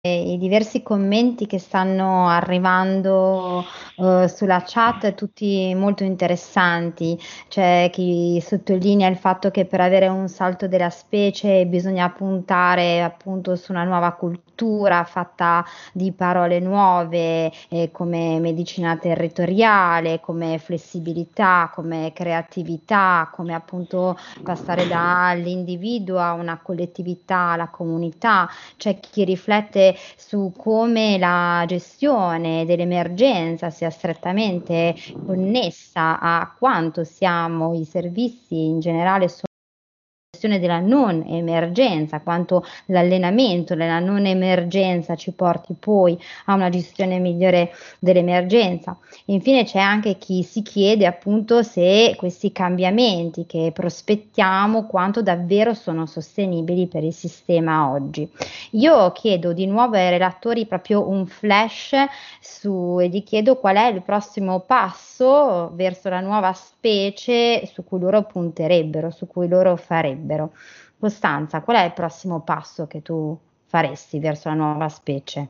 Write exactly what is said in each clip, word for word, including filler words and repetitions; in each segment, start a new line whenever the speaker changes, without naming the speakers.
i diversi commenti che stanno arrivando eh, sulla chat, tutti molto interessanti. C'è chi sottolinea il fatto che per avere un salto della specie bisogna puntare appunto su una nuova cultura fatta di parole nuove, eh, come medicina territoriale, come flessibilità, come creatività, come appunto passare dall'individuo a una collettività, alla comunità. C'è chi riflette su come la gestione dell'emergenza sia strettamente connessa a quanto siamo i servizi in generale gestione della non emergenza, quanto l'allenamento nella non emergenza ci porti poi a una gestione migliore dell'emergenza. Infine c'è anche chi si chiede appunto se questi cambiamenti che prospettiamo quanto davvero sono sostenibili per il sistema oggi. Io chiedo di nuovo ai relatori proprio un flash su e gli chiedo qual è il prossimo passo verso la nuova specie su cui loro punterebbero, su cui loro farebbero. Costanza, qual è il prossimo passo che tu faresti verso la nuova specie?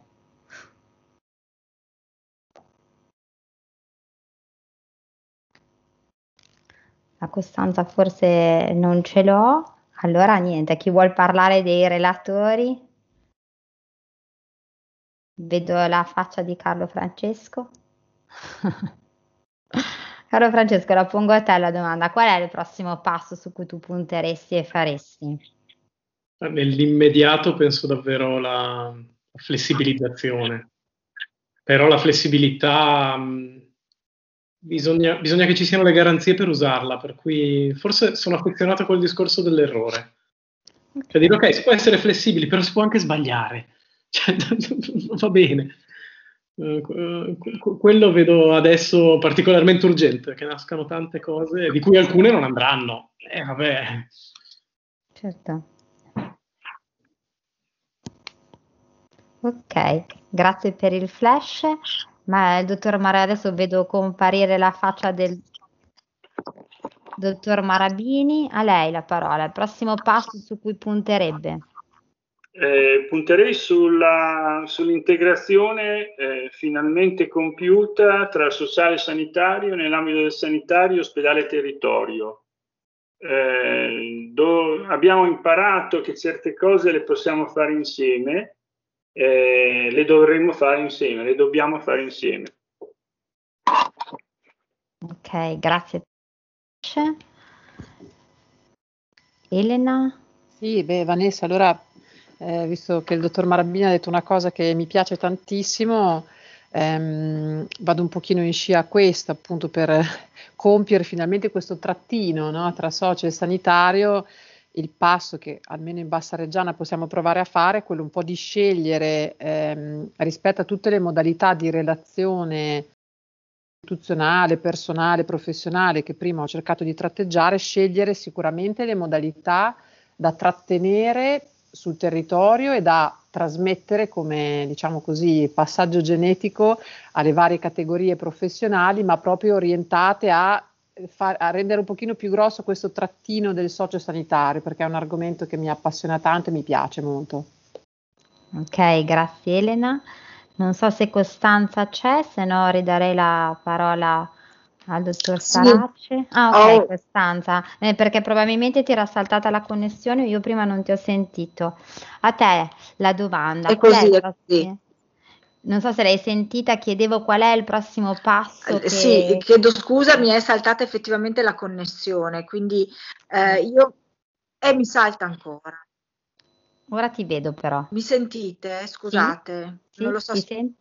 La Costanza forse non ce l'ho. Allora niente, chi vuol parlare dei relatori? Vedo la faccia di Carlo Francesco. Carlo Francesco, la pongo a te la domanda. Qual è il prossimo passo su cui tu punteresti e faresti?
Nell'immediato penso davvero alla flessibilizzazione, però la flessibilità mh, bisogna, bisogna che ci siano le garanzie per usarla, per cui forse sono affezionato a quel discorso dell'errore. Cioè dire
Ok.
ok, si può essere flessibili, però si può anche sbagliare. Cioè, va bene. Eh, que- quello vedo adesso particolarmente urgente, che nascano tante cose, di cui alcune non andranno. Eh, vabbè.
Certo. Ok, grazie per il flash. Ma il dottor Mara, adesso vedo comparire la faccia del dottor Marabini. A lei la parola. Il prossimo passo su cui punterebbe.
Eh, punterei sulla, sull'integrazione eh, finalmente compiuta tra sociale e sanitario nell'ambito del sanitario, ospedale e territorio. Eh, do, abbiamo imparato che certe cose le possiamo fare insieme, eh, le dovremmo fare insieme, le dobbiamo fare insieme.
Ok, grazie. Elena?
Sì, beh, Vanessa, allora, eh, visto che il dottor Marabini ha detto una cosa che mi piace tantissimo, ehm, vado un pochino in scia a questo, appunto per compiere finalmente questo trattino, no, tra socio e sanitario. Il passo che almeno in Bassa Reggiana possiamo provare a fare è quello un po' di scegliere, ehm, rispetto a tutte le modalità di relazione istituzionale, personale, professionale che prima ho cercato di tratteggiare, scegliere sicuramente le modalità da trattenere sul territorio e da trasmettere come, diciamo così, passaggio genetico alle varie categorie professionali, ma proprio orientate a, far, a rendere un pochino più grosso questo trattino del sociosanitario, perché è un argomento che mi appassiona tanto e mi piace molto.
Ok, grazie Elena. Non so se Costanza c'è, se no ridarei la parola al dottor
Sì,
Sarace. Ah, ok,
ho-
Costanza, eh, perché probabilmente ti era saltata la connessione, io prima non ti ho sentito. A te la domanda,
è
qual è
così,
il
è così.
prossimo? Non so se l'hai sentita, chiedevo qual è il prossimo passo
Eh, Sì,
che...
chiedo scusa, mi è saltata effettivamente la connessione, quindi eh, io... E mi salta ancora.
Ora ti vedo però.
Mi sentite?
Sì?
Scusate, non
Sì?
lo so.
Ti senti?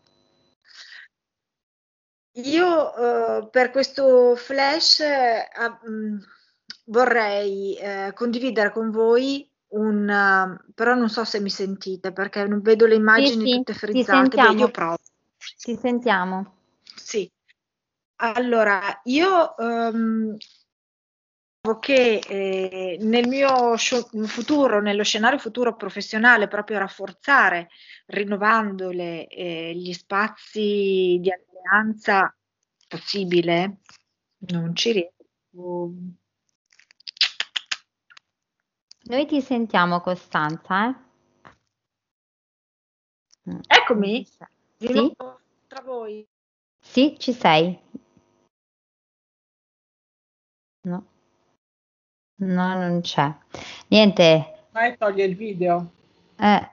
Io eh, per questo flash eh, ah, mh, vorrei eh, condividere con voi un, eh, però non so se mi sentite perché non vedo le
Sì,
immagini
sì,
tutte
ti
frizzate. Beh, io
sentiamo,
provo.
ti sentiamo.
Sì, allora io ehm, che eh, nel mio scio- futuro, nello scenario futuro professionale, proprio rafforzare, rinnovandole eh, gli spazi di alleanza possibile, non ci riesco.
Noi ti sentiamo Costanza, eh?
Eccomi, di
Sì?
nuovo tra voi.
Sì, ci sei? No, no, non c'è. Niente,
Vai, toglie il video.
eh,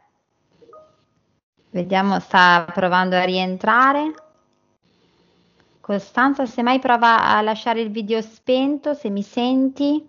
vediamo, sta provando a rientrare. Costanza, se mai prova a lasciare il video spento, se mi senti.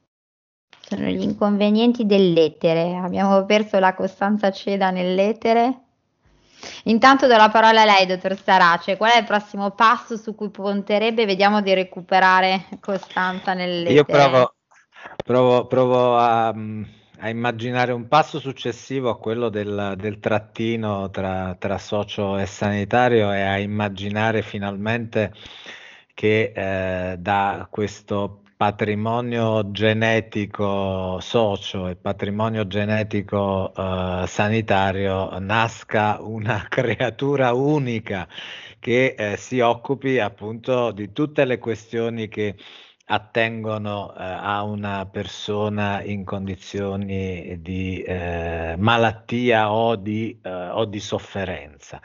Sono gli inconvenienti dell'etere. Abbiamo perso la Costanza Ceda nell'etere. Intanto do la parola a lei, dottor Sarace. Qual è il prossimo passo su cui punterebbe? Vediamo di recuperare Costanza nell'etere.
Io provo, provo, provo a, a immaginare un passo successivo a quello del, del trattino tra, tra socio e sanitario e a immaginare finalmente che eh, da questo patrimonio genetico socio e patrimonio genetico eh, sanitario nasca una creatura unica che eh, si occupi appunto di tutte le questioni che attengono eh, a una persona in condizioni di eh, malattia o di, eh, o di sofferenza.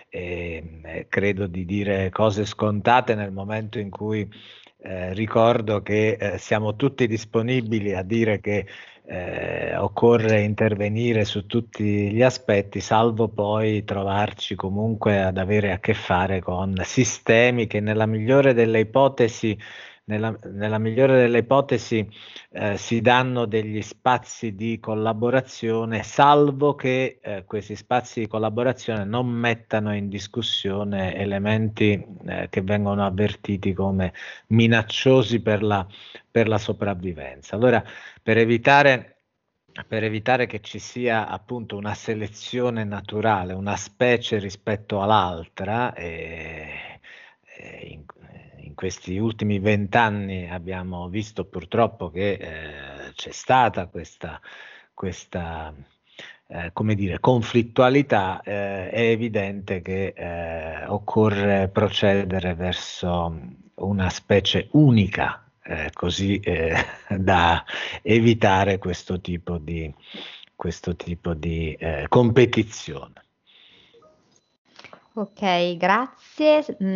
E, eh, credo di dire cose scontate nel momento in cui eh, ricordo che eh, siamo tutti disponibili a dire che eh, occorre intervenire su tutti gli aspetti, salvo poi trovarci comunque ad avere a che fare con sistemi che nella migliore delle ipotesi Nella, nella migliore delle ipotesi eh, si danno degli spazi di collaborazione, salvo che eh, questi spazi di collaborazione non mettano in discussione elementi eh, che vengono avvertiti come minacciosi per la, per la sopravvivenza. Allora, per evitare per evitare che ci sia appunto una selezione naturale, una specie rispetto all'altra, e, e in, in questi ultimi vent'anni abbiamo visto purtroppo che eh, c'è stata questa, questa eh, come dire, conflittualità, eh, è evidente che eh, occorre procedere verso una specie unica, eh, così eh, da evitare questo tipo di, questo tipo di eh, competizione.
Ok, grazie.